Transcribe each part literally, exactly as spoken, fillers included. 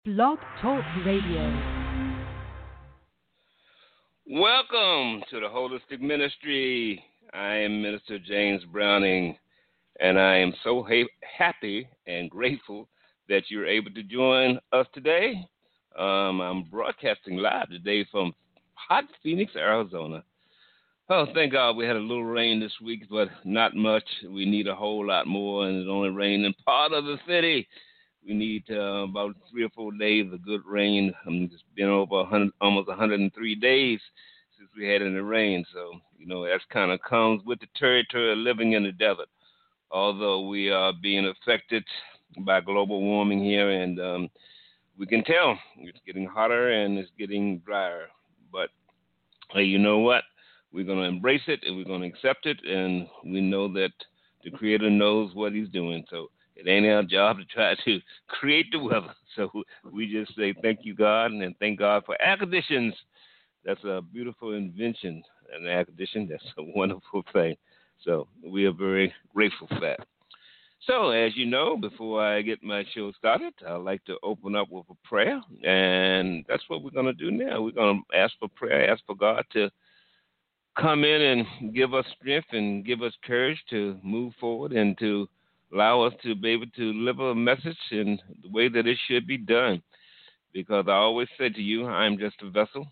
Blog Talk Radio. Welcome to the Holistic Ministry. I am Minister James Browning, and I am so ha- happy and grateful that you're able to join us today. Um, I'm broadcasting live today from hot Phoenix, Arizona. Oh, thank God we had a little rain this week, but not much. We need a whole lot more, and it only rained in part of the city. We need uh, about three or four days of good rain. Um, it's been over one hundred, almost one hundred three days since we had any rain. So, you know, that kind of comes with the territory of living in the desert. Although we are being affected by global warming here, and um, we can tell it's getting hotter and it's getting drier. But, hey, you know what? We're going to embrace it and we're going to accept it, and we know that the Creator knows what He's doing. So, it ain't our job to try to create the weather. So we just say thank you, God, and thank God for air conditions. That's a beautiful invention, an air condition. That's a wonderful thing. So we are very grateful for that. So as you know, before I get my show started, I'd like to open up with a prayer, and that's what we're going to do now. We're going to ask for prayer, ask for God to come in and give us strength and give us courage to move forward and to allow us to be able to deliver a message in the way that it should be done. Because I always say to you, I'm just a vessel,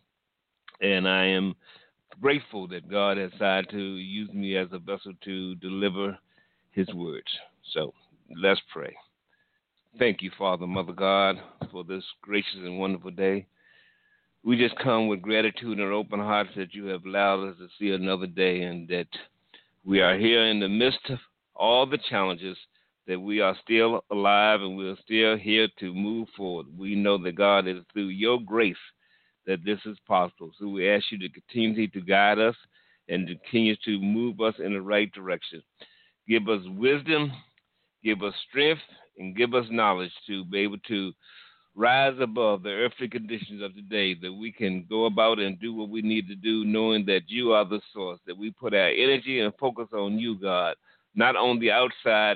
and I am grateful that God has decided to use me as a vessel to deliver His words. So let's pray. Thank you, Father, Mother God, for this gracious and wonderful day. We just come with gratitude and open hearts that you have allowed us to see another day, and that we are here in the midst of all the challenges, that we are still alive and we are still here to move forward. We know that, God, it is through your grace that this is possible. So we ask you to continue to guide us and to continue to move us in the right direction. Give us wisdom, give us strength, and give us knowledge to be able to rise above the earthly conditions of today, that we can go about and do what we need to do, knowing that you are the source, that we put our energy and focus on you, God, not on the outside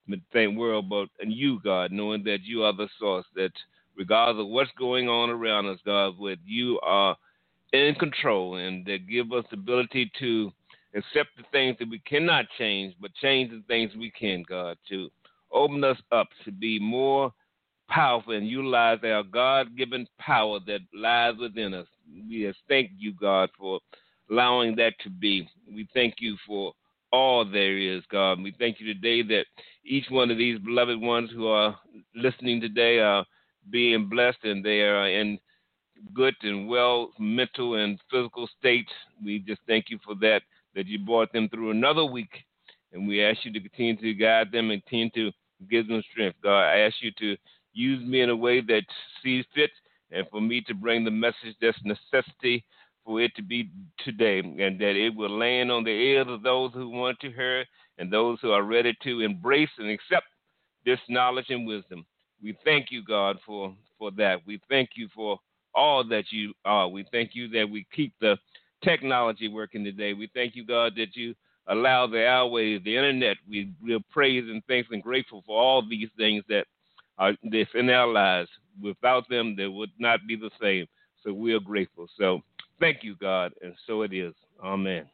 world, but on you, God, knowing that you are the source, that regardless of what's going on around us, God, that you are in control, and that give us the ability to accept the things that we cannot change, but change the things we can, God, to open us up to be more powerful and utilize our God-given power that lies within us. We just thank you, God, for allowing that to be. We thank you for all there is, God. We thank you today that each one of these beloved ones who are listening today are being blessed, and they are in good and well mental and physical state. We just thank you for that, that you brought them through another week, and we ask you to continue to guide them and continue to give them strength. God, I ask you to use me in a way that sees fit, and for me to bring the message that's necessity for it to be today, and that it will land on the ears of those who want to hear and those who are ready to embrace and accept this knowledge and wisdom. We thank you, God, for, for that. We thank you for all that you are. We thank you that we keep the technology working today. We thank you, God, that you allow the airways, the internet. We will praise and thanks and grateful for all these things that are this in our lives. Without them, they would not be the same. So we are grateful. So thank you, God, and so it is. Amen.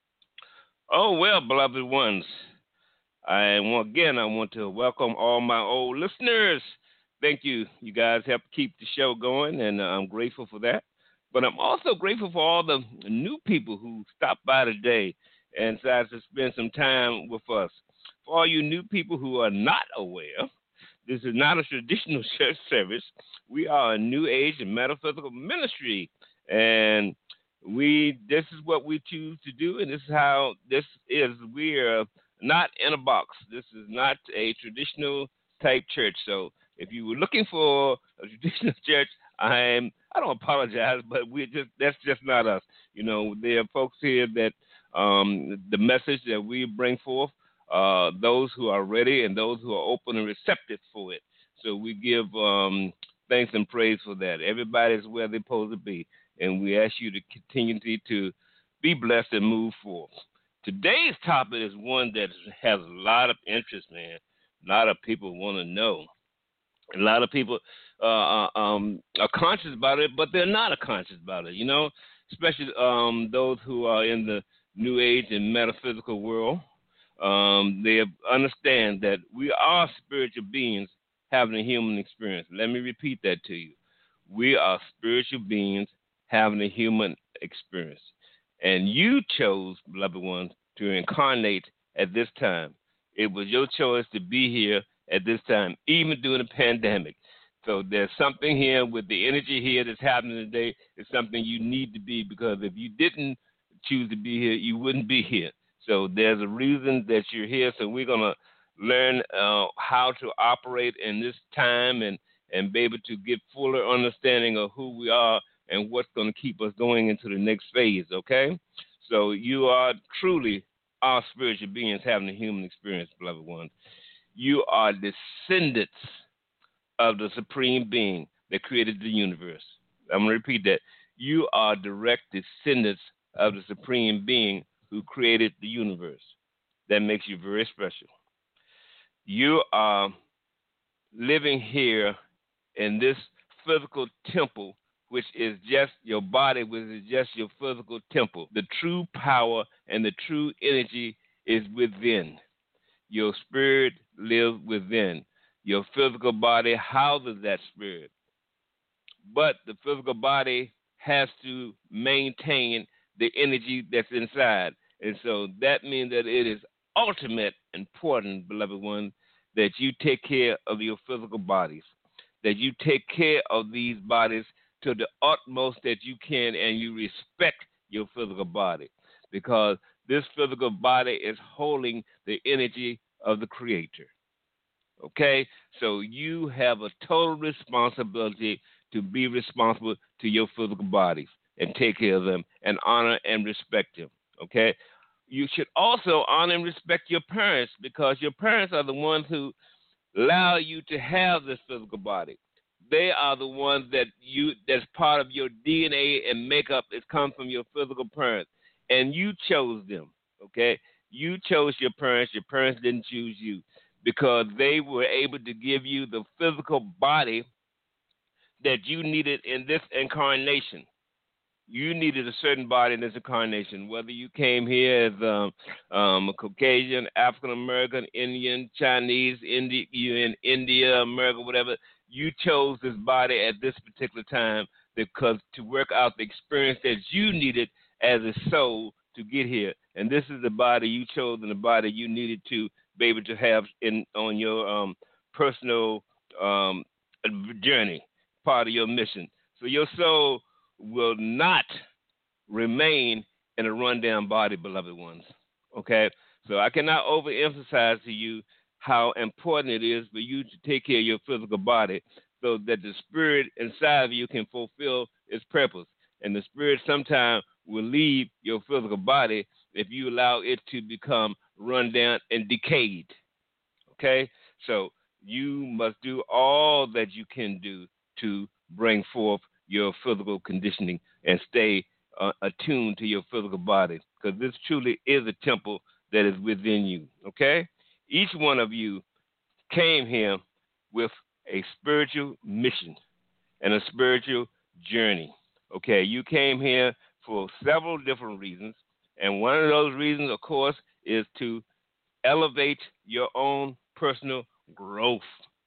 Oh, well, beloved ones, I again I want to welcome all my old listeners. Thank you. You guys help keep the show going, and uh, I'm grateful for that. But I'm also grateful for all the new people who stopped by today and decided to spend some time with us. For all you new people who are not aware, this is not a traditional church service. We are a new age and metaphysical ministry, and we this is what we choose to do, and this is how this is. We are not in a box. This is not a traditional type church. So if you were looking for a traditional church, I'm I don't apologize, but we're just that's just not us. You know, there are folks here that um, the message that we bring forth. Uh, those who are ready and those who are open and receptive for it. So we give um, thanks and praise for that. Everybody's where they're supposed to be, and we ask you to continue to be blessed and move forward. Today's topic is one that has a lot of interest, man. A lot of people want to know. A lot of people uh, uh, um, are conscious about it, but they're not conscious about it. You know, especially um, those who are in the New Age and metaphysical world. Um, they understand that we are spiritual beings having a human experience. Let me repeat that to you. We are spiritual beings having a human experience. And you chose, beloved ones, to incarnate at this time. It was your choice to be here at this time, even during the pandemic. So there's something here with the energy here that's happening today. It's something you need to be, because if you didn't choose to be here, you wouldn't be here. So there's a reason that you're here. So we're going to learn uh, how to operate in this time and, and be able to get fuller understanding of who we are and what's going to keep us going into the next phase, okay? So you are truly our spiritual beings having a human experience, beloved ones. You are descendants of the supreme being that created the universe. I'm going to repeat that. You are direct descendants of the supreme being who created the universe. That makes you very special. You are living here in this physical temple, which is just your body, which is just your physical temple. The true power and the true energy is within. Your spirit lives within. Your physical body houses that spirit. But the physical body has to maintain the energy that's inside. And so that means that it is ultimate important, beloved ones, that you take care of your physical bodies, that you take care of these bodies to the utmost that you can, and you respect your physical body, because this physical body is holding the energy of the Creator. Okay? So you have a total responsibility to be responsible to your physical bodies and take care of them and honor and respect them. Okay? You should also honor and respect your parents, because your parents are the ones who allow you to have this physical body. They are the ones that you that's part of your D N A and makeup. It comes from your physical parents, and you chose them. Okay? You chose your parents. Your parents didn't choose you, because they were able to give you the physical body that you needed in this incarnation. You needed a certain body in this incarnation, whether you came here as um, um, a Caucasian, African American, Indian, Chinese, Indi- you in India, America, whatever. You chose this body at this particular time because to work out the experience that you needed as a soul to get here. And this is the body you chose and the body you needed to be able to have in on your um, personal um, journey, part of your mission. So your soul will not remain in a rundown body, beloved ones. Okay? So I cannot overemphasize to you how important it is for you to take care of your physical body so that the spirit inside of you can fulfill its purpose. And the spirit sometimes will leave your physical body if you allow it to become run down and decayed. Okay? So you must do all that you can do to bring forth your physical conditioning and stay uh, attuned to your physical body, because this truly is a temple that is within you. Okay? Each one of you came here with a spiritual mission and a spiritual journey. Okay, you came here for several different reasons, and one of those reasons, of course, is to elevate your own personal growth.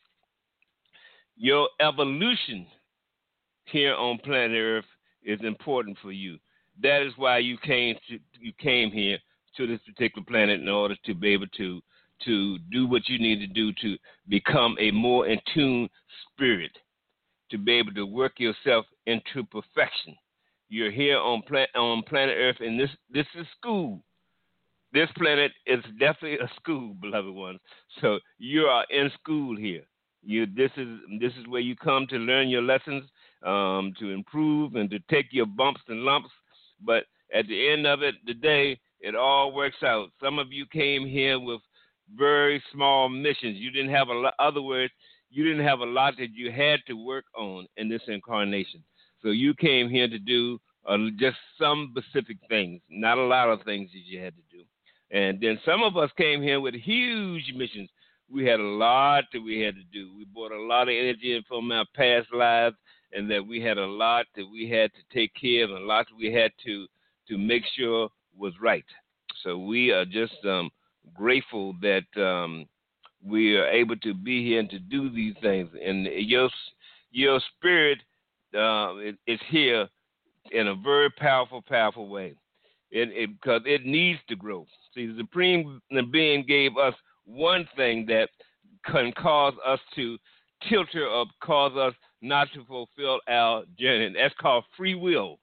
Your evolution here on planet Earth is important for you. That is why you came to, you came here to this particular planet, in order to be able to to do what you need to do to become a more in tune spirit, to be able to work yourself into perfection. You're here on pla- on planet Earth, and this this is school. This planet is definitely a school, beloved ones. So you are in school here. You this is this is where you come to learn your lessons, um, to improve and to take your bumps and lumps. But at the end of it, the day, it all works out. Some of you came here with very small missions. You didn't have a lot. Other words, you didn't have a lot that you had to work on in this incarnation. So you came here to do uh, just some specific things, not a lot of things that you had to do. And then some of us came here with huge missions. we had a lot that we had to do. We brought a lot of energy in from our past lives, and that we had a lot that we had to take care of, and a lot that we had to to make sure was right. So we are just um, grateful that um, we are able to be here and to do these things. And your your spirit uh, is, is here in a very powerful, powerful way. It, it because it needs to grow. See, the Supreme Being gave us one thing that can cause us to tilter or cause us not to fulfill our journey. And that's called free will.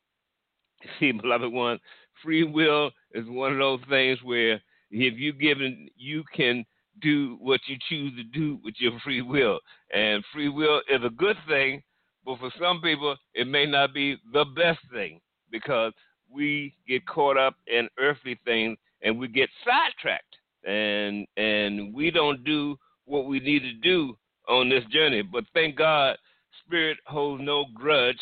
See, beloved one, free will is one of those things where if you given, you can do what you choose to do with your free will. And free will is a good thing, but for some people, it may not be the best thing because we get caught up in earthly things and we get sidetracked. And and we don't do what we need to do on this journey. But thank God, Spirit holds no grudge.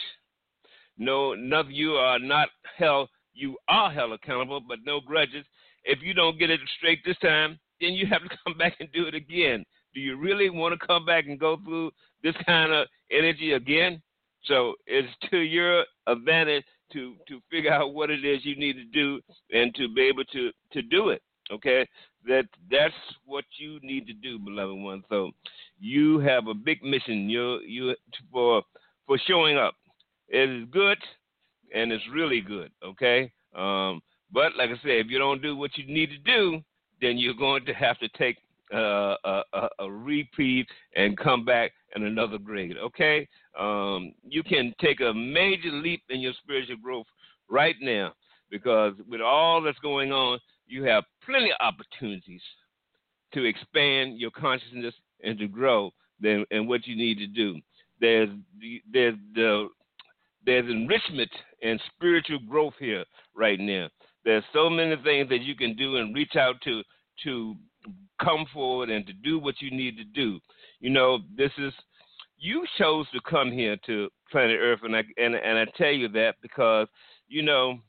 No, none of you are not held. You are held accountable, but no grudges. If you don't get it straight this time, then you have to come back and do it again. Do you really want to come back and go through this kind of energy again? So it's to your advantage to to figure out what it is you need to do and to be able to, to do it. Okay, that that's what you need to do, beloved one. So you have a big mission. You you for for showing up. It is good, and it's really good. Okay, um, but like I said, if you don't do what you need to do, then you're going to have to take uh, a, a, a reprieve and come back in another grade. Okay, um, you can take a major leap in your spiritual growth right now because with all that's going on, you have plenty of opportunities to expand your consciousness and to grow than and what you need to do. There's there's the there's enrichment and spiritual growth here right now. There's so many things that you can do and reach out to to come forward and to do what you need to do. You know, this is you chose to come here to planet Earth, and I and, and I tell you that because you know,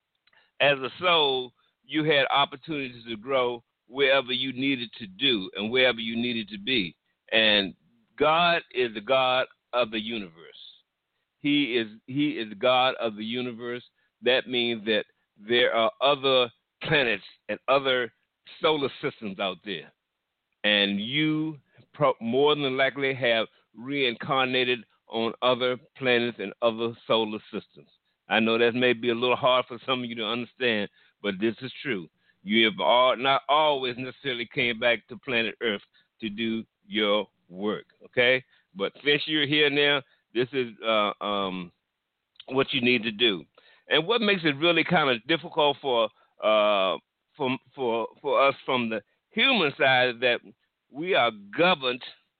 as a soul, you had opportunities to grow wherever you needed to do and wherever you needed to be. And God is the God of the universe. He is He is God of the universe. That means that there are other planets and other solar systems out there. And you pro- more than likely have reincarnated on other planets and other solar systems. I know that may be a little hard for some of you to understand, but this is true. You have all, not always necessarily came back to planet Earth to do your work, okay? But since you're here now, this is uh, um, what you need to do. And what makes it really kind of difficult for uh, for for for us from the human side is that we are governed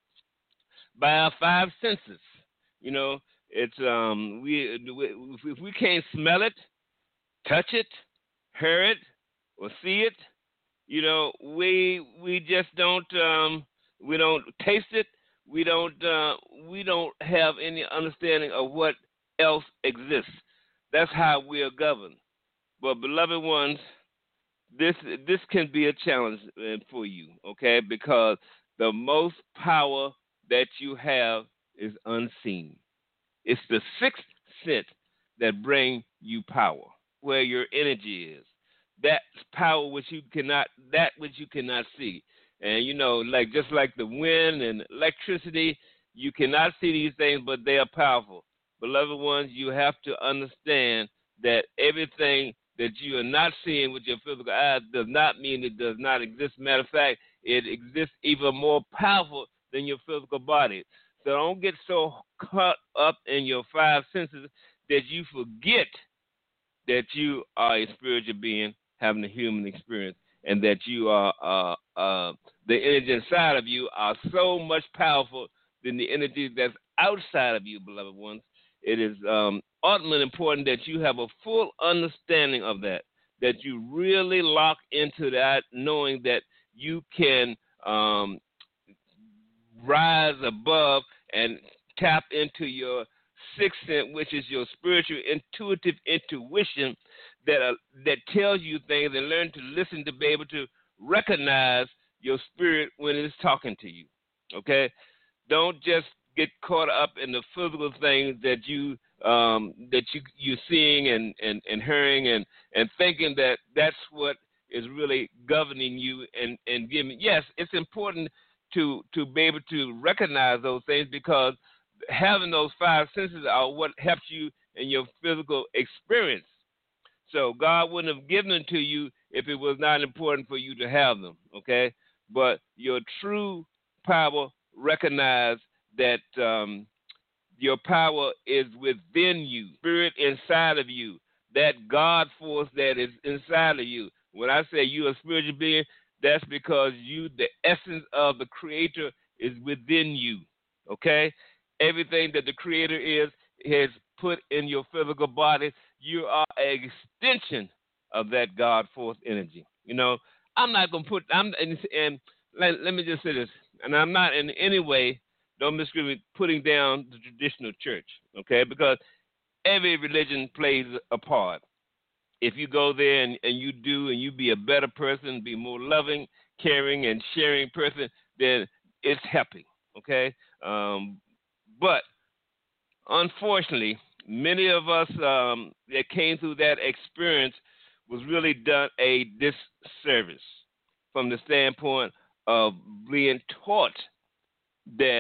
by our five senses. You know, it's um we if we can't smell it, touch it, hear it, or see it, you know, we we just don't um we don't taste it. We don't uh, we don't have any understanding of what else exists. That's how we are governed. But beloved ones, this this can be a challenge for you, okay? Because the most power that you have is unseen. It's the sixth sense that brings you power, where your energy is. That power which you cannot, that which you cannot see. And you know, like just like the wind and electricity, you cannot see these things, but they are powerful. Beloved ones, you have to understand that everything that you are not seeing with your physical eyes does not mean it does not exist. Matter of fact, it exists even more powerful than your physical body. So don't get so caught up in your five senses that you forget that you are a spiritual being having a human experience, and that you are uh, uh, the energy inside of you are so much powerful than the energy that's outside of you, beloved ones. It is um, ultimately important that you have a full understanding of that, that you really lock into that, knowing that you can um, rise above and tap into your sixth sense, which is your spiritual, intuitive intuition that uh, that tells you things, and learn to listen to be able to recognize your spirit when it's talking to you. Okay? Don't just get caught up in the physical things that you um, that you you're seeing and, and, and hearing and, and thinking that that's what is really governing you and, and giving. Yes, it's important to to be able to recognize those things, because having those five senses are what helps you in your physical experience. So God wouldn't have given them to you if it was not important for you to have them, okay? But your true power, recognize that um, your power is within you, spirit inside of you, that God force that is inside of you. When I say you're a spiritual being, that's because you, the essence of the Creator is within you, okay? Everything that the Creator is has put in your physical body. You are an extension of that God force energy. You know, I'm not going to put, I'm, and, and let, let me just say this, and I'm not in any way, don't misconstrue me, putting down the traditional church, okay? Because every religion plays a part. If you go there and, and you do and you be a better person, be more loving, caring, and sharing person, then it's helping, okay? Um, but unfortunately, many of us um, that came through that experience was really done a disservice from the standpoint of being taught that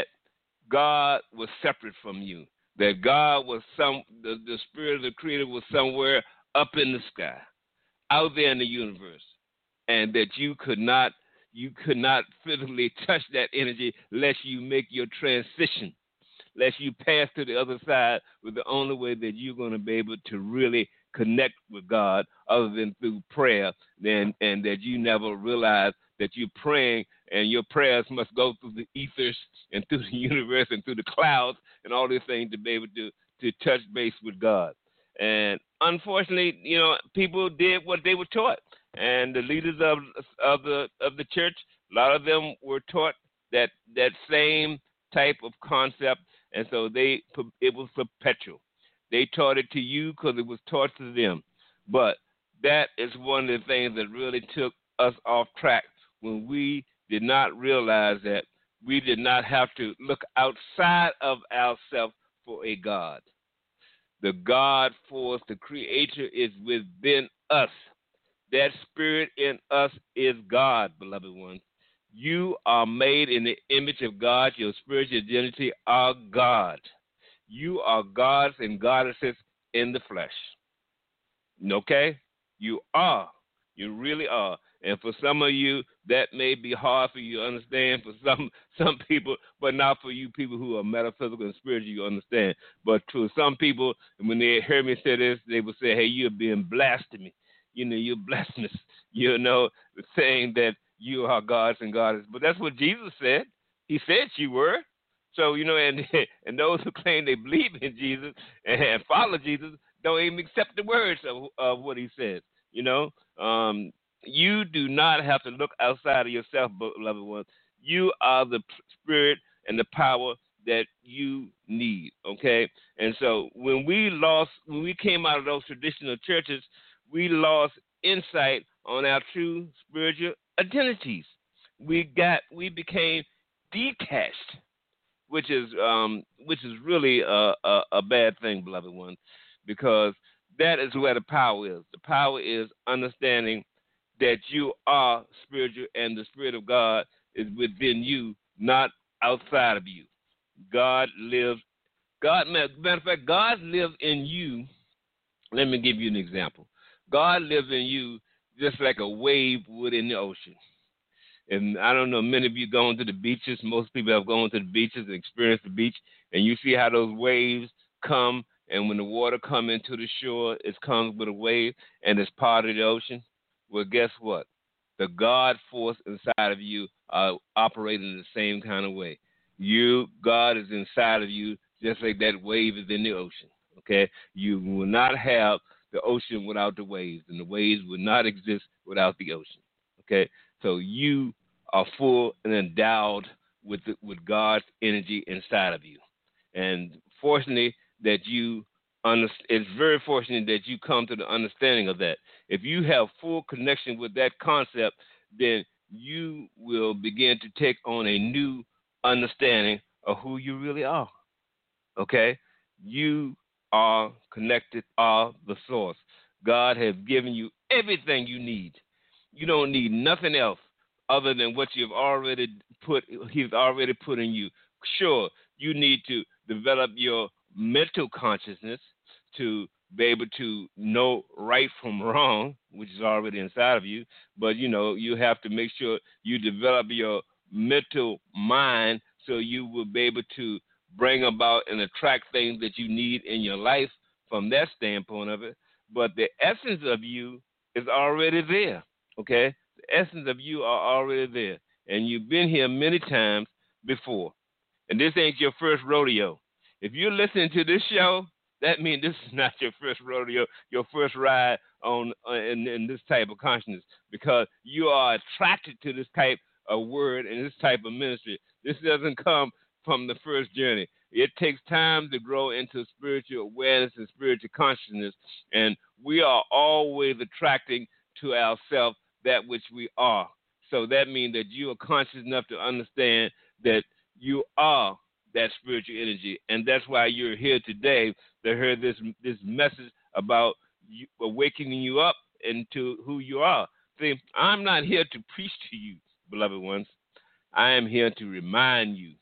God was separate from you, that God was some, the, the spirit of the Creator was somewhere up in the sky, out there in the universe, and that you could not, you could not physically touch that energy lest you make your transition, lest you pass to the other side, with the only way that you're going to be able to really connect with God other than through prayer, and, and that you never realize that you're praying and your prayers must go through the ethers and through the universe and through the clouds and all these things to be able to, to touch base with God. And unfortunately, you know, people did what they were taught. And the leaders of of the of the church, a lot of them were taught that that same type of concept, and so they it was perpetual. They taught it to you because it was taught to them. But that is one of the things that really took us off track, when we did not realize that we did not have to look outside of ourselves for a God. The God force, the Creator, is within us. That spirit in us is God, beloved ones. You are made in the image of God. Your spiritual identity are God. You are gods and goddesses in the flesh. Okay? You are. You really are. And for some of you, that may be hard for you to understand. For some some people, but not for you people who are metaphysical and spiritual, you understand. But to some people, when they hear me say this, they will say, hey, you're being blasphemy. You know, you're blasphemous. You know, saying that you are gods and goddesses. But that's what Jesus said. He said you were. So, you know, and and those who claim they believe in Jesus and follow Jesus don't even accept the words of, of what he says, you know. Um, you do not have to look outside of yourself, beloved ones. You are the spirit and the power that you need, okay? And so when we lost, when we came out of those traditional churches, we lost insight on our true spiritual identities. We got, we became detached, which is um, which is really a, a, a bad thing, beloved ones, because that is where the power is. The power is understanding that you are spiritual and the Spirit of God is within you, not outside of you. God lives, God, matter of fact, God lives in you. Let me give you an example. God lives in you just like a wave would in the ocean. And I don't know, many of you going to the beaches. Most people have gone to the beaches and experienced the beach, and you see how those waves come, and when the water comes into the shore, it comes with a wave, and it's part of the ocean. Well, guess what? The God force inside of you are operating the same kind of way. You, God is inside of you, just like that wave is in the ocean, okay? You will not have the ocean without the waves, and the waves will not exist without the ocean, okay? So you are full and endowed with the, with God's energy inside of you. And fortunately that you under, it's very fortunate that you come to the understanding of that. If you have full connection with that concept, then you will begin to take on a new understanding of who you really are. Okay? You are connected, are the source. God has given you everything you need. You don't need nothing else other than what you've already put, He's already put in you. Sure, you need to develop your mental consciousness to be able to know right from wrong, which is already inside of you. But, you know, you have to make sure you develop your mental mind so you will be able to bring about and attract things that you need in your life from that standpoint of it. But the essence of you is already there, okay? The essence of you are already there. And you've been here many times before. And this ain't your first rodeo. If you're listening to this show, that means this is not your first rodeo, your first ride on uh, in, in this type of consciousness, because you are attracted to this type of word and this type of ministry. This doesn't come from the first journey. It takes time to grow into spiritual awareness and spiritual consciousness, and we are always attracting to ourselves that which we are. So that means that you are conscious enough to understand that you are that spiritual energy, and that's why you're here today to hear this this message about you, awakening you up into who you are. See, I'm not here to preach to you, beloved ones. I am here to remind you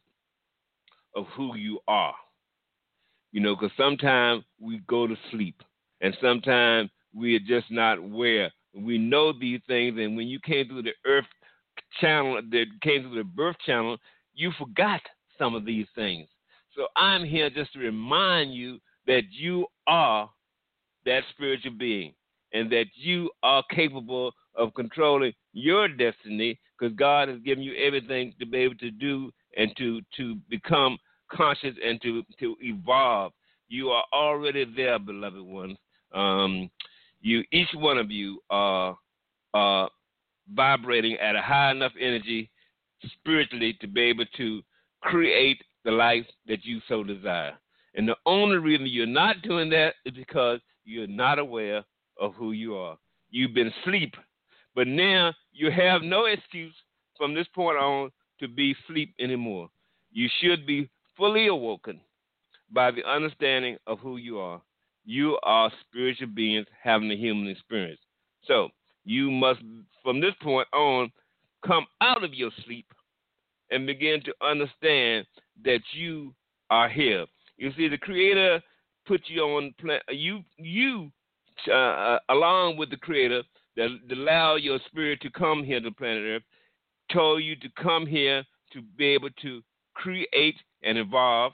of who you are. You know, because sometimes we go to sleep, and sometimes we are just not aware. We know these things, and when you came through the earth channel, that came through the birth channel, you forgot some of these things. So I'm here just to remind you that you are that spiritual being and that you are capable of controlling your destiny, because God has given you everything to be able to do and to, to become conscious and to, to evolve. You are already there, beloved ones. Um, you, each one of you are, are vibrating at a high enough energy spiritually to be able to create the life that you so desire. And the only reason you're not doing that is because you're not aware of who you are. You've been asleep, but now you have no excuse from this point on to be asleep anymore. You should be fully awoken by the understanding of who you are. You are spiritual beings having a human experience. So you must, from this point on, come out of your sleep and begin to understand that you are here. You see, the Creator put you on planet. You, you, uh, along with the Creator, that, that allowed your spirit to come here to planet Earth, told you to come here to be able to create and evolve,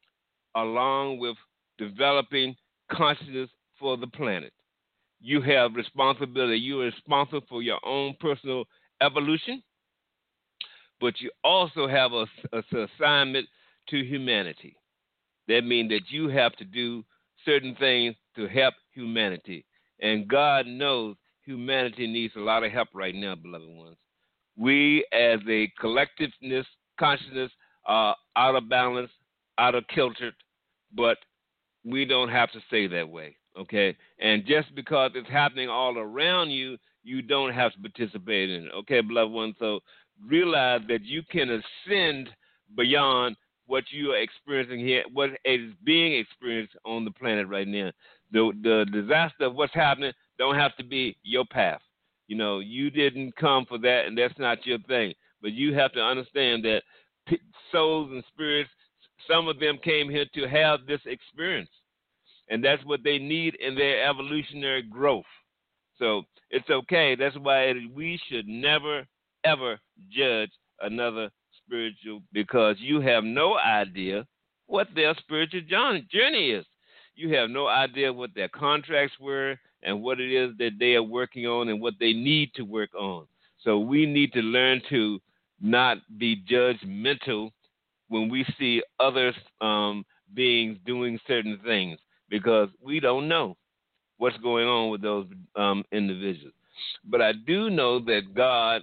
along with developing consciousness for the planet. You have responsibility. You are responsible for your own personal evolution, but you also have a, a, a assignment to humanity. That means that you have to do certain things to help humanity. And God knows humanity needs a lot of help right now, beloved ones. We, as a collectiveness, consciousness, are out of balance, out of kilter, but we don't have to stay that way, okay? And just because it's happening all around you, you don't have to participate in it, okay, beloved ones? So realize that you can ascend beyond what you are experiencing here, what is being experienced on the planet right now. The the disaster of what's happening don't have to be your path. You know, you didn't come for that, and that's not your thing. But you have to understand that p- souls and spirits, some of them came here to have this experience, and that's what they need in their evolutionary growth. So it's okay. That's why we should never, ever judge another spiritual, because you have no idea what their spiritual journey is. You have no idea what their contracts were and what it is that they are working on and what they need to work on. So we need to learn to not be judgmental when we see other um, beings doing certain things, because we don't know what's going on with those um, individuals. But I do know that God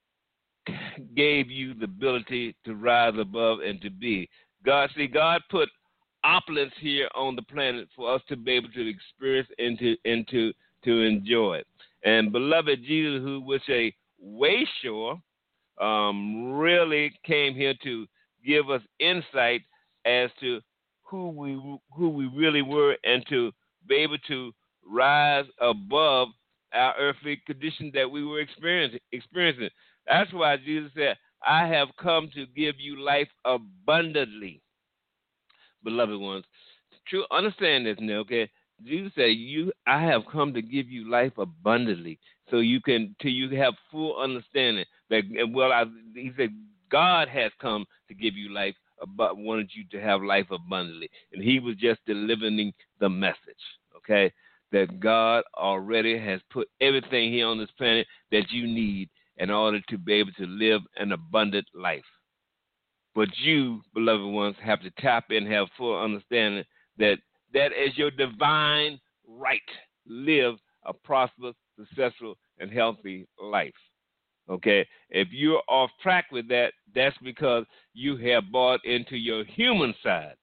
gave you the ability to rise above and to be. God, see, God put opulence here on the planet for us to be able to experience and to, and to, to enjoy it. And beloved Jesus, who was a wayshore, um, really came here to give us insight as to who we who we really were, and to be able to rise above our earthly condition that we were experiencing. experiencing. That's why Jesus said, "I have come to give you life abundantly." Beloved ones, true, understand this now, okay? Jesus said, "You, I have come to give you life abundantly, so you can, till you have full understanding." That, well, I, he said, God has come to give you life, but wanted you to have life abundantly, and he was just delivering the message, okay? That God already has put everything here on this planet that you need in order to be able to live an abundant life. But you, beloved ones, have to tap in and have full understanding that that is your divine right. Live a prosperous, successful, and healthy life. Okay? If you're off track with that, that's because you have bought into your human side,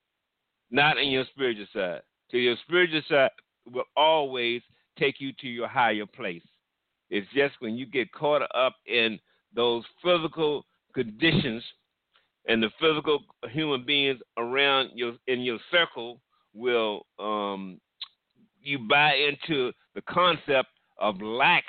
not in your spiritual side. So your spiritual side will always take you to your higher place. It's just when you get caught up in those physical conditions and the physical human beings around your in your circle will um, you buy into the concept of lack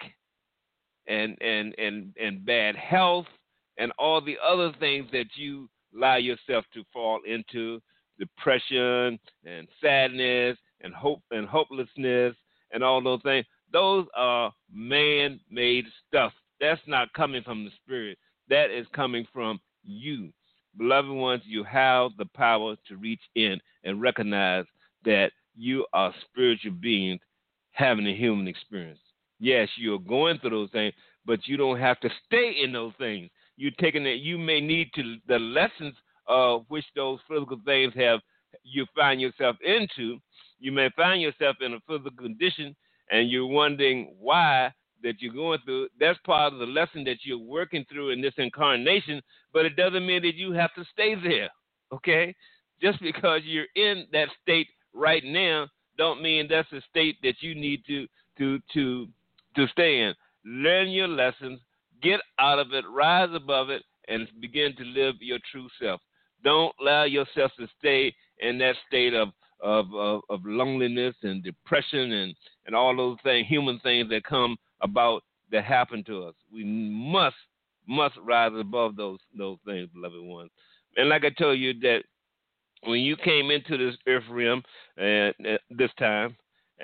and and and and bad health and all the other things that you allow yourself to fall into, depression and sadness and hope and hopelessness and all those things. Those are man-made stuff. That's not coming from the spirit. That is coming from you. Beloved ones, you have the power to reach in and recognize that you are spiritual beings having a human experience. Yes, you're going through those things, but you don't have to stay in those things. You're taking it. You may need to the lessons of which those physical things have you find yourself into. You may find yourself in a physical condition, and you're wondering why that you're going through. That's part of the lesson that you're working through in this incarnation, but it doesn't mean that you have to stay there, okay? Just because you're in that state right now don't mean that's a state that you need to to to to stay in. Learn your lessons, get out of it, rise above it, and begin to live your true self. Don't allow yourself to stay in that state of of, of, of loneliness and depression and, and all those things, human things that come about that happen to us. We must must rise above those those things, beloved ones. And like I told you, that when you came into this earth realm and uh, this time,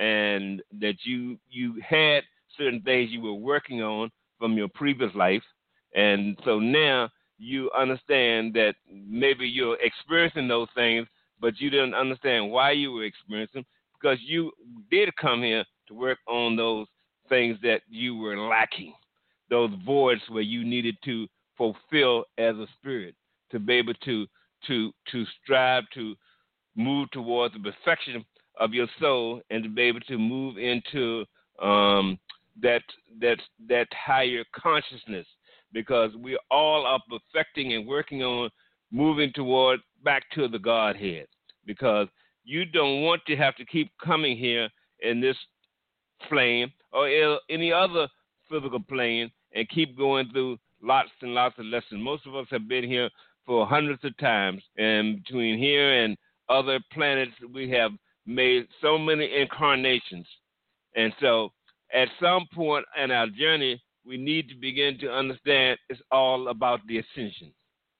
and that you you had certain things you were working on from your previous life, and so now you understand that maybe you're experiencing those things, but you didn't understand why you were experiencing, because you did come here to work on those things that you were lacking, those voids where you needed to fulfill as a spirit, to be able to to to strive to move towards the perfection of your soul, and to be able to move into um, that that that higher consciousness, because we all are perfecting and working on moving toward back to the Godhead, because you don't want to have to keep coming here in this plane or any other physical plane and keep going through lots and lots of lessons. Most of us have been here for hundreds of times, and between here and other planets, we have made so many incarnations. And so at some point in our journey, we need to begin to understand it's all about the ascension.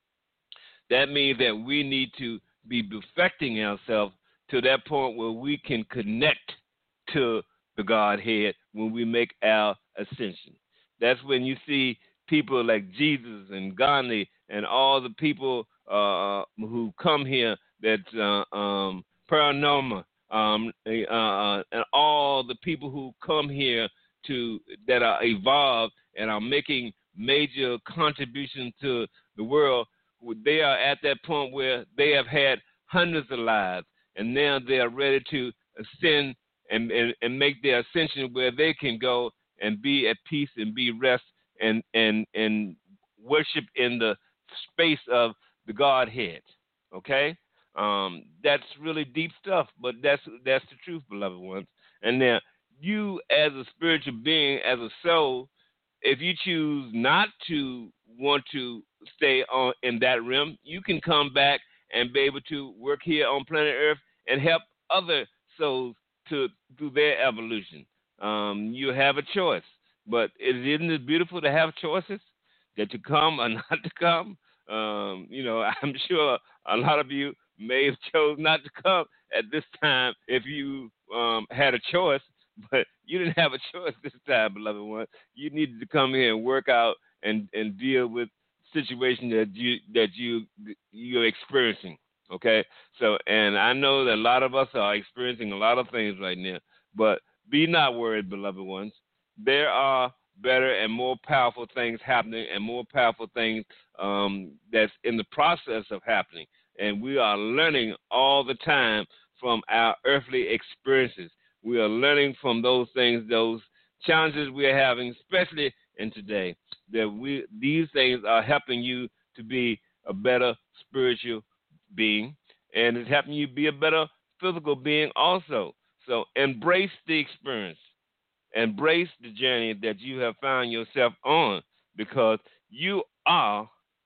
That means that we need to be perfecting ourselves to that point where we can connect to the Godhead when we make our ascension. That's when you see people like Jesus and Gandhi and all the people uh, who come here, that uh, um, Paranorma, um, uh, and all the people who come here to that are evolved and are making major contributions to the world. They are at that point where they have had hundreds of lives, and now they are ready to ascend and, and, and make their ascension where they can go and be at peace and be rest and, and, and worship in the space of the Godhead. Okay? Um, that's really deep stuff, but that's that's the truth, beloved ones. And now, you as a spiritual being, as a soul, if you choose not to want to stay on in that realm, you can come back and be able to work here on planet Earth and help other souls to do their evolution. Um, you have a choice, but isn't it beautiful to have choices, that to come or not to come? Um, you know, I'm sure a lot of you may have chose not to come at this time if you um, had a choice, but you didn't have a choice this time, beloved one. You needed to come here and work out and, and deal with situation that you that you you're experiencing. Okay, so and I know that a lot of us are experiencing a lot of things right now, but be not worried, beloved ones. There are better and more powerful things happening, and more powerful things um, that's in the process of happening, and we are learning all the time from our earthly experiences. We are learning from those things, those challenges we are having, especially in today, that we these things are helping you to be a better spiritual being, and it's helping you be a better physical being also. So embrace the experience, embrace the journey that you have found yourself on, because you are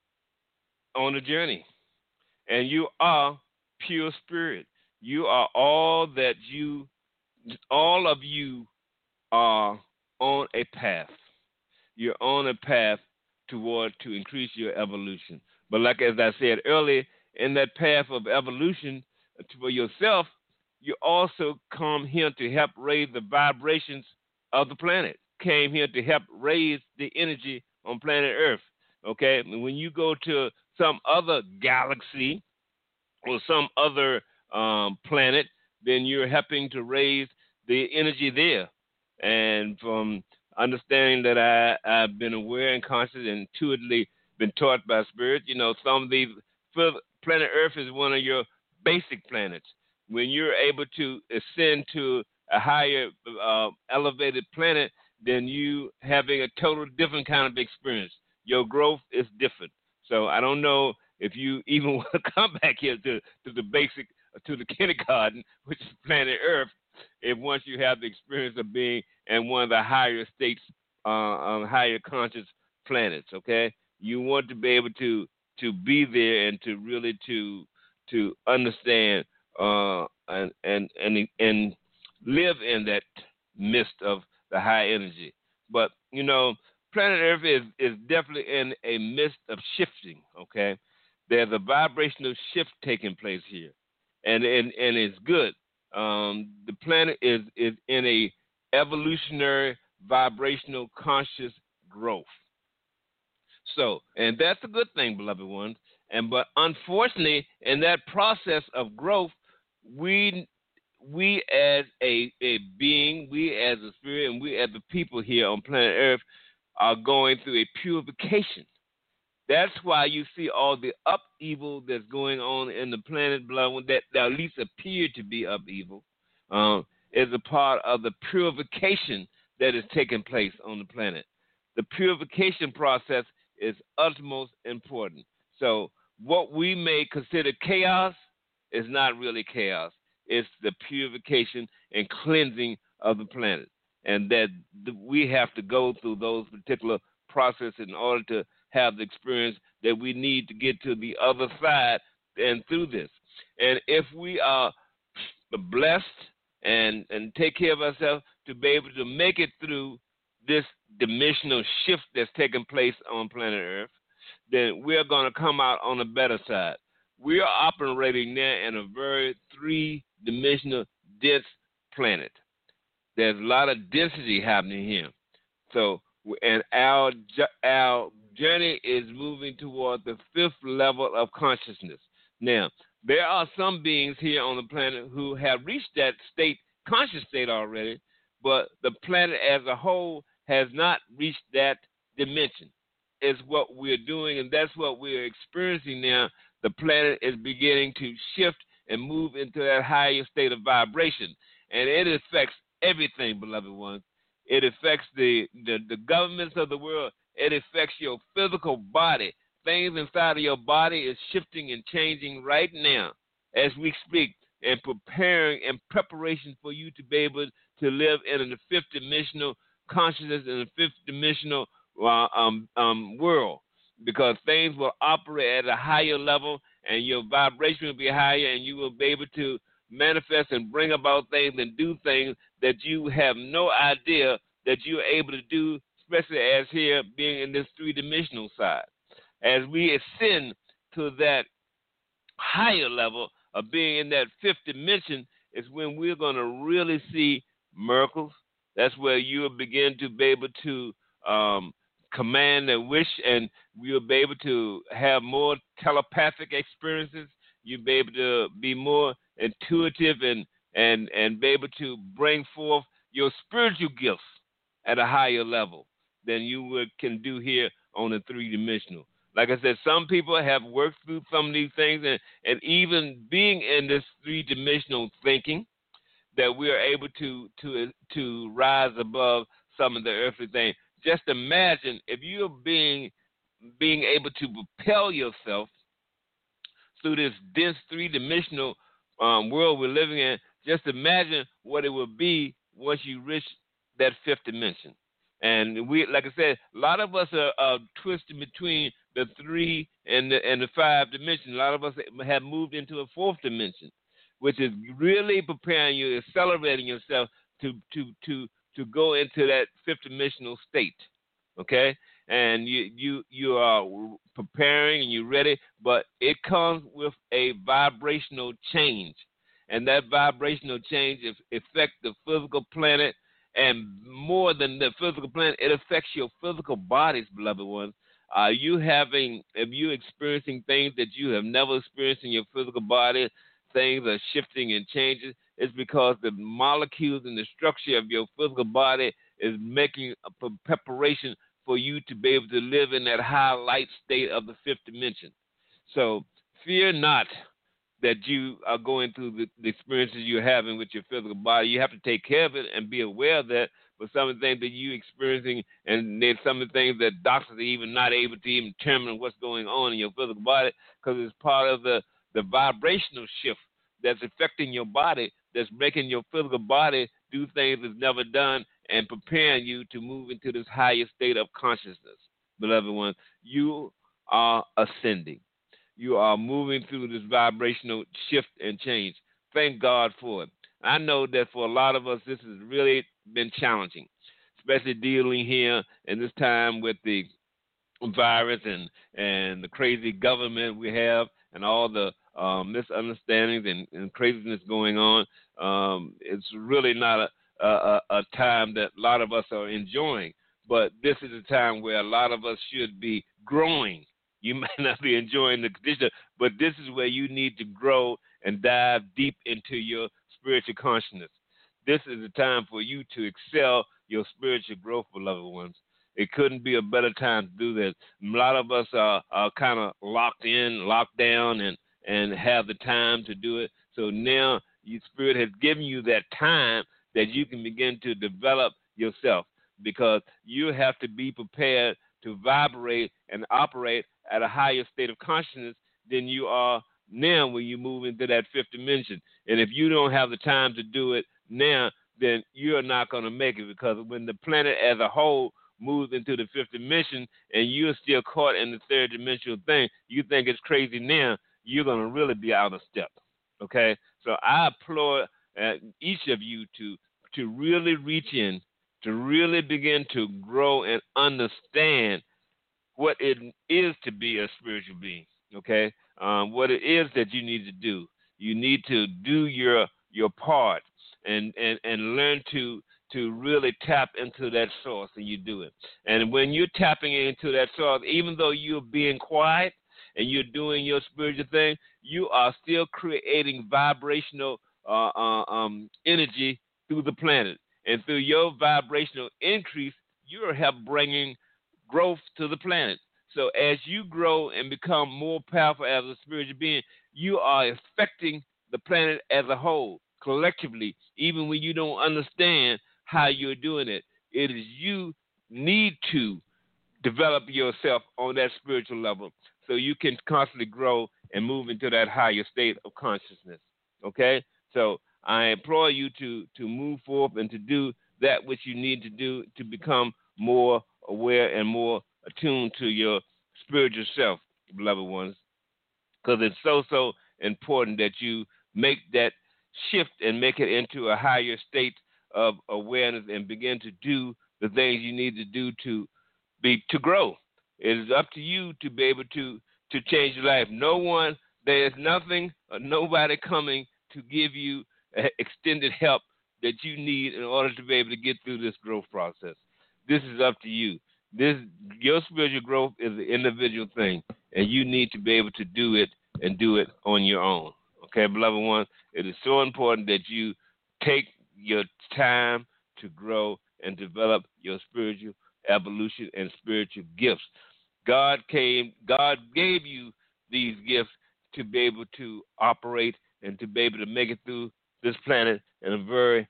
on a journey, and you are pure spirit. You are all that you, all of you are on a path. You're on a path toward to increase your evolution. But like as I said earlier, in that path of evolution for yourself, you also come here to help raise the vibrations of the planet. Came here to help raise the energy on planet Earth. Okay? When you go to some other galaxy or some other um, planet, then you're helping to raise the energy there. And from understanding that I, I've been aware and conscious and intuitively been taught by spirit, you know, some of these, planet Earth is one of your basic planets. When you're able to ascend to a higher uh, elevated planet, then you having a total different kind of experience. Your growth is different. So I don't know if you even want to come back here to, to the basic, to the kindergarten, which is planet Earth, if once you have the experience of being in one of the higher states, uh, um, higher conscious planets, okay? You want to be able to to be there and to really to to understand uh, and and and and live in that mist of the high energy. But you know, planet Earth is is definitely in a mist of shifting. Okay, there's a vibrational shift taking place here, and and and it's good. Um, the planet is is in a evolutionary vibrational conscious growth. So, and that's a good thing, beloved ones. And but unfortunately, in that process of growth, we we as a, a being, we as a spirit, and we as the people here on planet Earth are going through a purification. That's why you see all the upheaval that's going on in the planet, beloved, that, that at least appear to be upheaval, um, is a part of the purification that is taking place on the planet. The purification process is utmost important. So what we may consider chaos is not really chaos. It's the purification and cleansing of the planet. And that we have to go through those particular processes in order to have the experience that we need to get to the other side and through this. And if we are blessed and, and take care of ourselves to be able to make it through this dimensional shift that's taking place on planet Earth, then we're going to come out on the better side. We are operating now in a very three-dimensional dense planet. There's a lot of density happening here. So, and our our journey is moving toward the fifth level of consciousness. Now, there are some beings here on the planet who have reached that state, conscious state already, but the planet as a whole has not reached that dimension. Is what we're doing, and that's what we're experiencing now. The planet is beginning to shift and move into that higher state of vibration, and it affects everything, beloved ones. It affects the, the, the governments of the world. It affects your physical body. Things inside of your body is shifting and changing right now as we speak, and preparing and preparation for you to be able to live in the fifth dimensional consciousness, in the fifth dimensional uh, um, um, world. because things will operate at a higher level and your vibration will be higher and you will be able to manifest and bring about things and do things that you have no idea that you're able to do, especially as here being in this three-dimensional side. As we ascend to that higher level of being in that fifth dimension is when we're going to really see miracles. That's where you'll begin to be able to um, command and wish, and you'll be able to have more telepathic experiences. You'll be able to be more intuitive and, and, and be able to bring forth your spiritual gifts at a higher level than you would, can do here on the three-dimensional. Like I said, some people have worked through some of these things, and, and even being in this three-dimensional thinking, that we are able to to to rise above some of the earthly things. Just imagine if you're being being able to propel yourself through this dense three-dimensional um, world we're living in. Just imagine what it would be once you reach that fifth dimension. And we, like I said, a lot of us are, are twisted between the three and the and the five dimensions. A lot of us have moved into a fourth dimension, which is really preparing you, accelerating yourself to to to to go into that fifth dimensional state. Okay, and you you you are preparing and you're ready, but it comes with a vibrational change, and that vibrational change affects the physical planet. And more than the physical planet, it affects your physical bodies, beloved ones. Are you having, if you experiencing things that you have never experienced in your physical body, things are shifting and changing, it's because the molecules and the structure of your physical body is making a preparation for you to be able to live in that high light state of the fifth dimension. So fear not that you are going through the, the experiences you're having with your physical body. You have to take care of it and be aware of that. But some of the things that you're experiencing, and there's some of the things that doctors are even not able to even determine what's going on in your physical body, because it's part of the, the vibrational shift that's affecting your body, that's making your physical body do things it's never done and preparing you to move into this higher state of consciousness. Beloved ones, you are ascending. You are moving through this vibrational shift and change. Thank God for it. I know that for a lot of us, this has really been challenging, especially dealing here in this time with the virus and, and the crazy government we have and all the um, misunderstandings and, and craziness going on. Um, it's really not a, a, a time that a lot of us are enjoying, but this is a time where a lot of us should be growing. You might not be enjoying the condition, but this is where you need to grow and dive deep into your spiritual consciousness. This is the time for you to excel your spiritual growth, beloved ones. It couldn't be a better time to do this. A lot of us are, are kind of locked in, locked down, and, and have the time to do it. So now your spirit has given you that time that you can begin to develop yourself, because you have to be prepared to vibrate and operate at a higher state of consciousness than you are now when you move into that fifth dimension. And if you don't have the time to do it now, then you're not going to make it, because when the planet as a whole moves into the fifth dimension and you're still caught in the third dimensional thing, you think it's crazy now, you're going to really be out of step. Okay? So I applaud uh, each of you to to really reach in, to really begin to grow and understand what it is to be a spiritual being, okay? Um, what it is that you need to do. You need to do your your part and, and, and learn to to really tap into that source, and you do it. And when you're tapping into that source, even though you're being quiet and you're doing your spiritual thing, you are still creating vibrational uh, uh, um, energy through the planet. And through your vibrational increase, you're help bringing growth to the planet. So as you grow and become more powerful as a spiritual being, you are affecting the planet as a whole, collectively, even when you don't understand how you're doing it. It is you need to develop yourself on that spiritual level so you can constantly grow and move into that higher state of consciousness. Okay? So I implore you to, to move forth and to do that which you need to do to become more aware and more attuned to your spiritual self, beloved ones, because it's so, so important that you make that shift and make it into a higher state of awareness and begin to do the things you need to do to be to grow. It is up to you to be able to to change your life. No one, there is nothing or nobody coming to give you uh, extended help that you need in order to be able to get through this growth process. This is up to you. This your spiritual growth is an individual thing, and you need to be able to do it and do it on your own. Okay, beloved ones, it is so important that you take your time to grow and develop your spiritual evolution and spiritual gifts. God came, God gave you these gifts to be able to operate and to be able to make it through this planet in a very,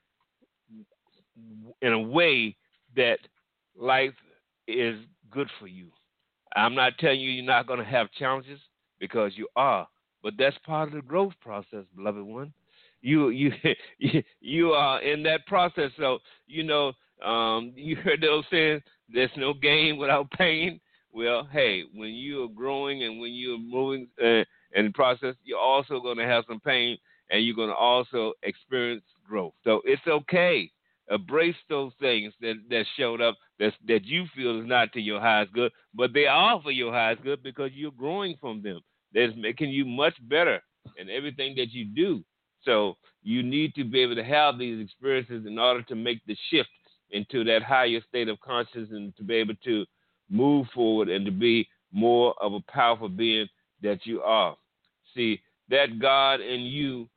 in a way that life is good for you. I'm not telling you you're not going to have challenges, because you are, but that's part of the growth process, beloved one. You you you are in that process. So you know, um, you heard those saying, "There's no gain without pain." Well, hey, when you are growing and when you're moving uh, in the process, you're also going to have some pain, and you're going to also experience growth. So it's okay. Embrace those things that, that showed up that that you feel is not to your highest good, but they are for your highest good because you're growing from them. That's making you much better in everything that you do. So you need to be able to have these experiences in order to make the shift into that higher state of consciousness and to be able to move forward and to be more of a powerful being that you are. See, that God in you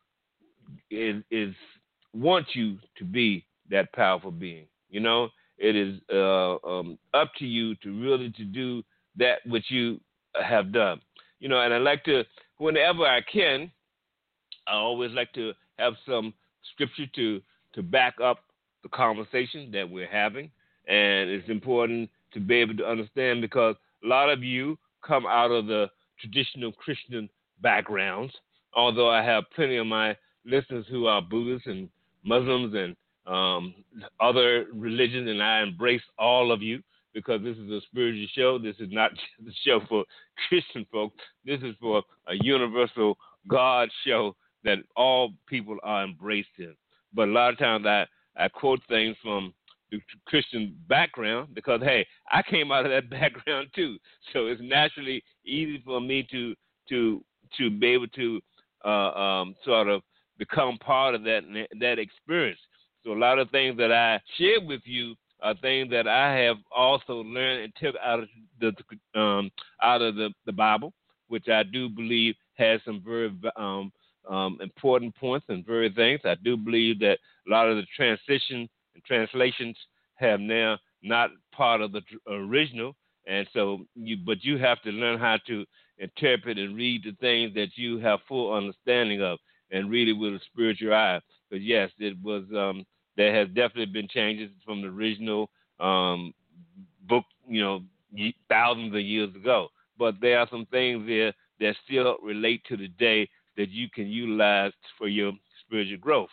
is, is wants you to be that powerful being. You know, it is uh, um, up to you to really to do that which you have done. You know, and I like to, whenever I can, I always like to have some scripture to, to back up the conversation that we're having. And it's important to be able to understand because a lot of you come out of the traditional Christian backgrounds, although I have plenty of my listeners who are Buddhists and Muslims and um, other religions, and I embrace all of you because this is a spiritual show. This is not just a show for Christian folks. This is for a universal God show that all people are embraced in. But a lot of times I, I quote things from the Christian background because, hey, I came out of that background too. So it's naturally easy for me to to to be able to uh, um, sort of become part of that that experience. So a lot of things that I share with you are things that I have also learned and took out of the um, out of the, the Bible, which I do believe has some very um, um, important points and very things. I do believe that a lot of the transition and translations have now not part of the original, and so you. But you have to learn how to interpret and read the things that you have full understanding of, and read it with a spiritual eye. But yes, it was. Um, there has definitely been changes from the original um, book, you know, thousands of years ago. But there are some things there that still relate to today that you can utilize for your spiritual growth.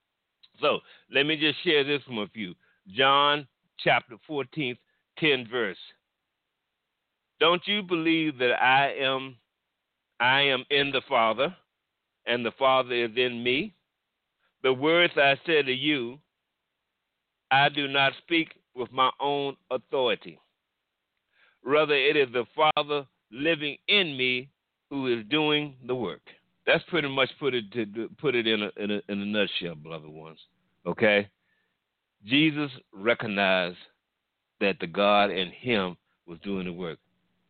So let me just share this with you. John chapter fourteen, tenth verse. Don't you believe that I am I am in the Father, and the Father is in me? The words I say to you, I do not speak with my own authority. Rather, it is the Father living in me who is doing the work. That's pretty much put it to put it in a, in a in a nutshell, beloved ones. Okay, Jesus recognized that the God in him was doing the work.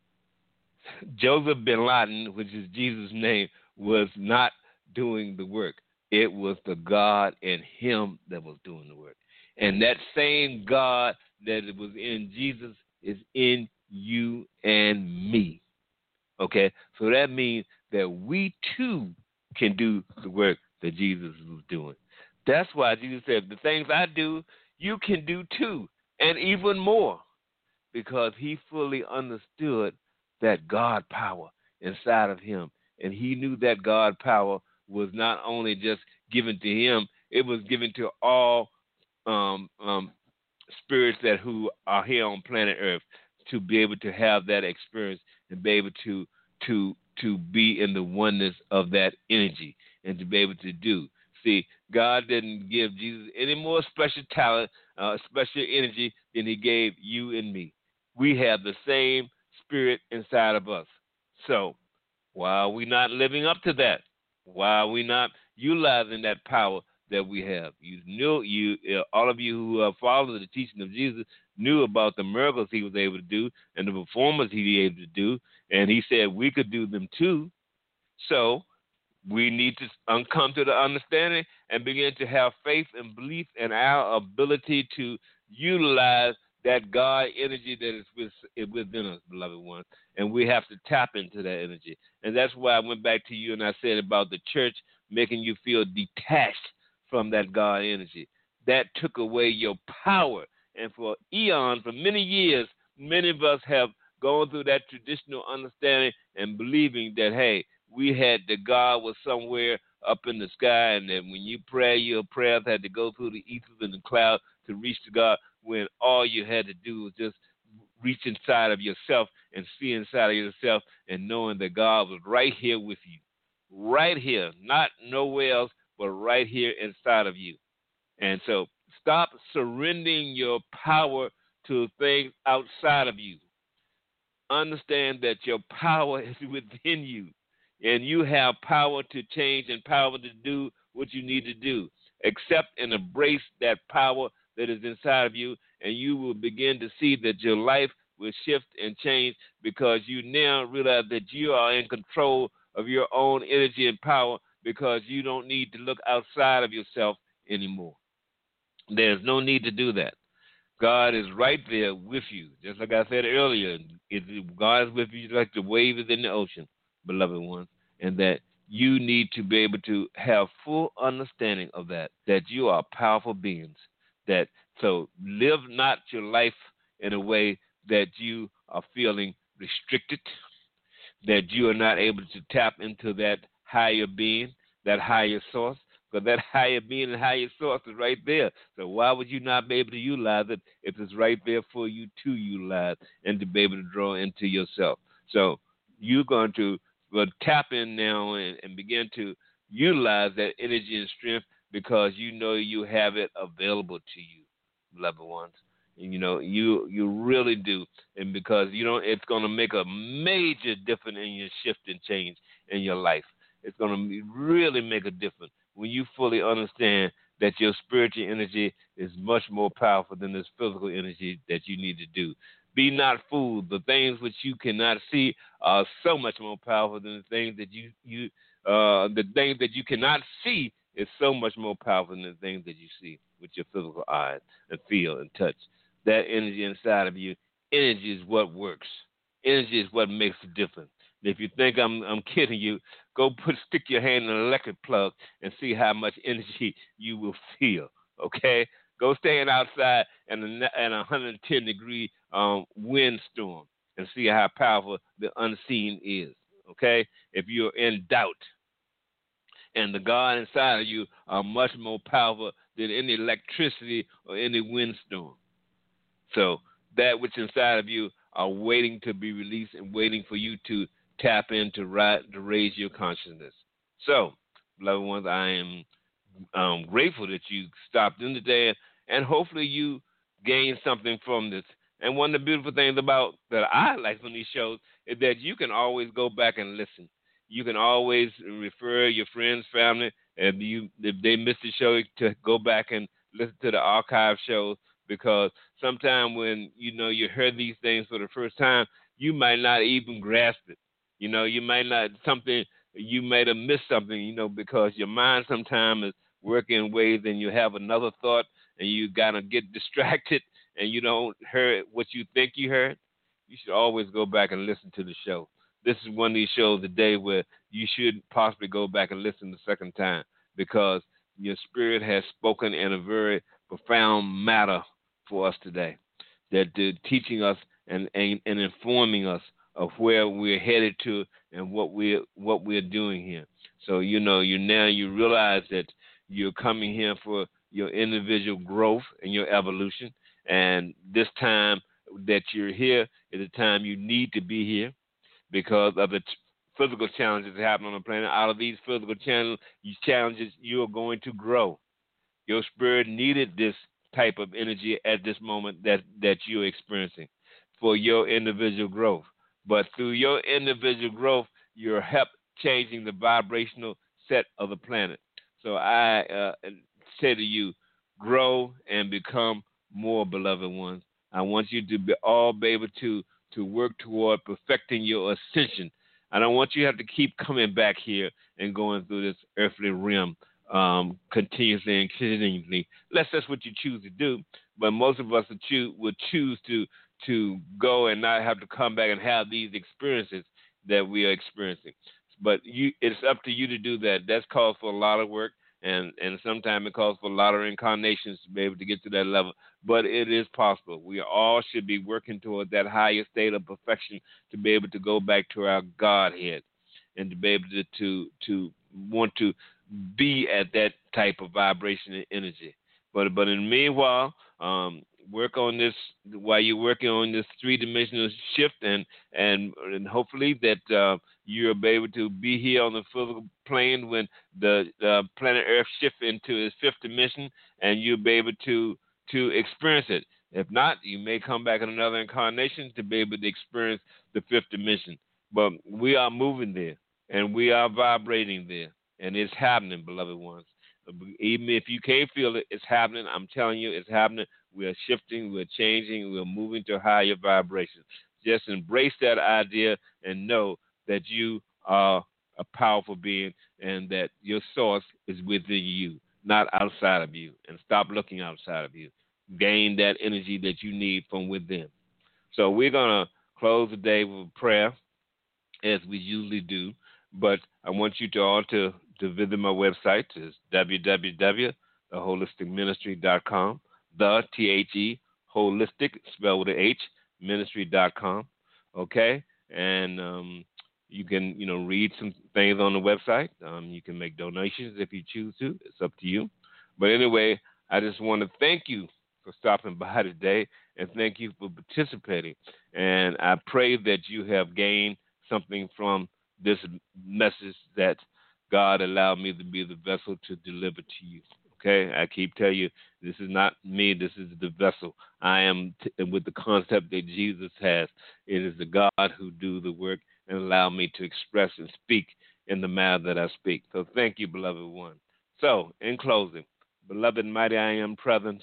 Joseph bin Laden, which is Jesus' name, was not doing the work. It was the God in him that was doing the work. And that same God that was in Jesus is in you and me. Okay? So that means that we too can do the work that Jesus was doing. That's why Jesus said, the things I do, you can do too, and even more, because he fully understood that God power inside of him. And he knew that God power was not only just given to him, it was given to all um, um, spirits that who are here on planet Earth, to be able to have that experience and be able to to to be in the oneness of that energy and to be able to do. See, God didn't give Jesus any more special talent, uh, special energy than he gave you and me. We have the same spirit inside of us. So why are we not living up to that? Why are we not utilizing that power that we have? You knew, you uh, all of you who uh, followed the teaching of Jesus knew about the miracles he was able to do and the performance he was able to do, and he said we could do them too. So we need to um, come to the understanding and begin to have faith and belief in our ability to utilize that God energy that is with, within us, beloved ones. And we have to tap into that energy. And that's why I went back to you and I said about the church making you feel detached from that God energy. That took away your power. And for eons, for many years, many of us have gone through that traditional understanding and believing that, hey, we had that God was somewhere up in the sky, and that when you pray, your prayers had to go through the ethers and the cloud to reach to God, when all you had to do was just reach inside of yourself and see inside of yourself and knowing that God was right here with you. Right here, not nowhere else, but right here inside of you. And so stop surrendering your power to things outside of you. Understand that your power is within you, and you have power to change and power to do what you need to do. Accept and embrace that power that is inside of you, and you will begin to see that your life will shift and change because you now realize that you are in control of your own energy and power because you don't need to look outside of yourself anymore. There's no need to do that. God is right there with you. Just like I said earlier, it, God is with you like the wave is in the ocean, beloved ones, and that you need to be able to have full understanding of that, that you are powerful beings. That so live not your life in a way that you are feeling restricted, that you are not able to tap into that higher being, that higher source, because that higher being and higher source is right there. So why would you not be able to utilize it if it's right there for you to utilize and to be able to draw into yourself? So you're going to well, tap in now and, and begin to utilize that energy and strength because you know you have it available to you, beloved ones. And, you know, you you really do. And because you know it's going to make a major difference in your shift and change in your life. It's going to really make a difference when you fully understand that your spiritual energy is much more powerful than this physical energy that you need to do. Be not fooled. The things which you cannot see are so much more powerful than the things that you, you uh, the things that you cannot see is so much more powerful than the things that you see with your physical eyes and feel and touch. That energy inside of you, energy is what works. Energy is what makes a difference. If you think I'm I'm kidding you, go put stick your hand in an electric plug and see how much energy you will feel. Okay, go stand outside in a, in a one hundred ten degree um, windstorm and see how powerful the unseen is. Okay, if you're in doubt, and the God inside of you are much more powerful than any electricity or any windstorm. So that which inside of you are waiting to be released and waiting for you to tap in to, rise, to raise your consciousness. So, beloved ones, I am um, grateful that you stopped in today, and hopefully you gained something from this. And one of the beautiful things about that I like from these shows is that you can always go back and listen. You can always refer your friends, family, if you if they missed the show, to go back and listen to the archive shows, because sometimes when you know you heard these things for the first time, you might not even grasp it. You know, you might not, something, you might have missed something, you know, because your mind sometimes is working in ways and you have another thought and you got to get distracted and you don't hear what you think you heard. You should always go back and listen to the show. This is one of these shows today where you should possibly go back and listen the second time because your spirit has spoken in a very profound matter for us today, that they're teaching us and, and, and informing us of where we're headed to and what we're what we're doing here. So you know, you now you realize that you're coming here for your individual growth and your evolution. And this time, that you're here at the time you need to be here because of the t- physical challenges that happen on the planet. Out of these physical channel- these challenges, you are going to grow. Your spirit needed this type of energy at this moment that, that you're experiencing for your individual growth. But through your individual growth, you're help changing the vibrational set of the planet. So I uh, say to you, grow and become more beloved ones. I want you to be all be able to to work toward perfecting your ascension. I don't want you to have to keep coming back here and going through this earthly realm um, continuously and continually. Unless that's what you choose to do. But most of us would choose, would choose to to go and not have to come back and have these experiences that we are experiencing. But you, it's up to you to do that. That's called for a lot of work, and, and sometimes it calls for a lot of incarnations to be able to get to that level. But it is possible. We all should be working toward that higher state of perfection to be able to go back to our Godhead and to be able to to, to want to be at that type of vibration and energy. But but in the meanwhile, um, work on this while you're working on this three-dimensional shift, and and, and hopefully that uh, you'll be able to be here on the physical plane when the uh, planet Earth shifts into its fifth dimension, and you'll be able to to experience it. If not, you may come back in another incarnation to be able to experience the fifth dimension. But we are moving there, and we are vibrating there, and it's happening, beloved ones. Even if you can't feel it, it's happening. I'm telling you, it's happening. We are shifting, we're changing, we're moving to higher vibrations. Just embrace that idea and know that you are a powerful being and that your source is within you, not outside of you. And stop looking outside of you. Gain that energy that you need from within. So we're going to close the day with a prayer, as we usually do. But I want you to all to, to visit my website. It's w w w dot the holistic ministry dot com. The T H E holistic, spelled with an H, ministry dot com. Okay? And um, you can, you know, read some things on the website. Um, you can make donations if you choose to. It's up to you. But anyway, I just want to thank you for stopping by today, and thank you for participating. And I pray that you have gained something from this message that God allowed me to be the vessel to deliver to you. Okay, I keep telling you, this is not me, this is the vessel. I am t- with the concept that Jesus has. It is the God who do the work and allow me to express and speak in the manner that I speak. So thank you, beloved one. So, in closing, beloved mighty I am present,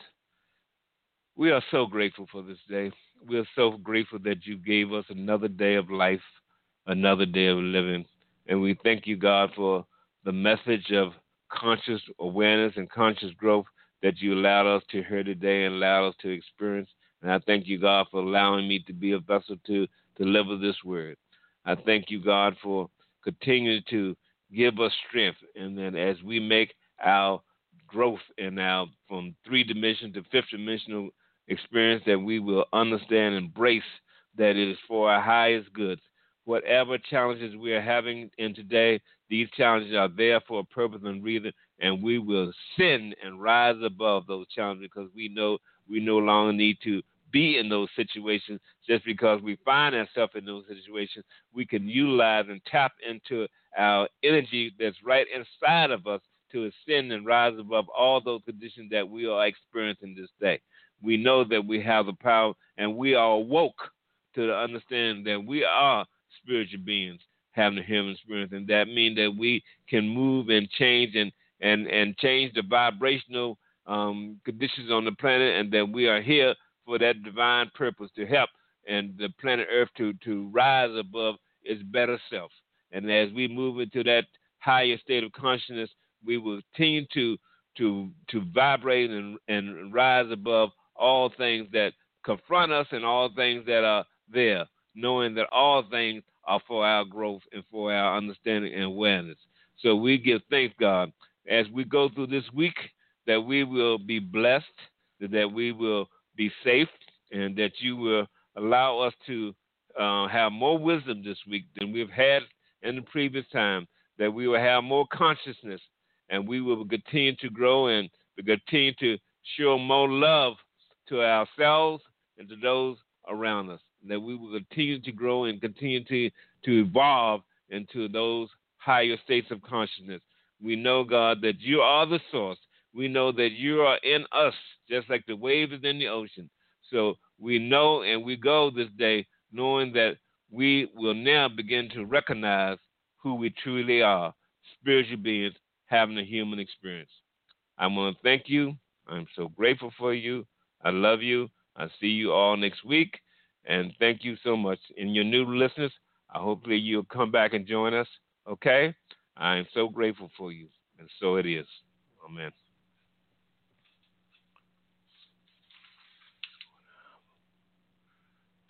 we are so grateful for this day. We are so grateful that you gave us another day of life, another day of living. And we thank you, God, for the message of conscious awareness and conscious growth that you allowed us to hear today and allowed us to experience. And I thank you, God, for allowing me to be a vessel to deliver this word. I thank you, God, for continuing to give us strength. And then as we make our growth in our from three dimension to fifth dimensional experience, that we will understand and embrace that it is for our highest good. Whatever challenges we are having in today, these challenges are there for a purpose and reason, and we will sin and rise above those challenges because we know we no longer need to be in those situations just because we find ourselves in those situations. We can utilize and tap into our energy that's right inside of us to ascend and rise above all those conditions that we are experiencing this day. We know that we have the power, and we are awoke to the understanding that we are spiritual beings having a human experience, and that means that we can move and change and and and change the vibrational um, conditions on the planet, and that we are here for that divine purpose to help and the planet Earth to to rise above its better self. And as we move into that higher state of consciousness, we will continue to to to vibrate and and rise above all things that confront us and all things that are there, knowing that all things are for our growth and for our understanding and awareness. So we give thanks, God, as we go through this week, that we will be blessed, that we will be safe, and that you will allow us to uh, have more wisdom this week than we've had in the previous time, that we will have more consciousness, and we will continue to grow and continue to show more love to ourselves and to those around us, that we will continue to grow and continue to, to evolve into those higher states of consciousness. We know, God, that you are the source. We know that you are in us, just like the waves is in the ocean. So we know and we go this day knowing that we will now begin to recognize who we truly are, spiritual beings having a human experience. I want to thank you. I'm so grateful for you. I love you. I'll see you all next week. And thank you so much. And your new listeners, I hopefully you'll come back and join us. Okay? I am so grateful for you. And so it is. Amen.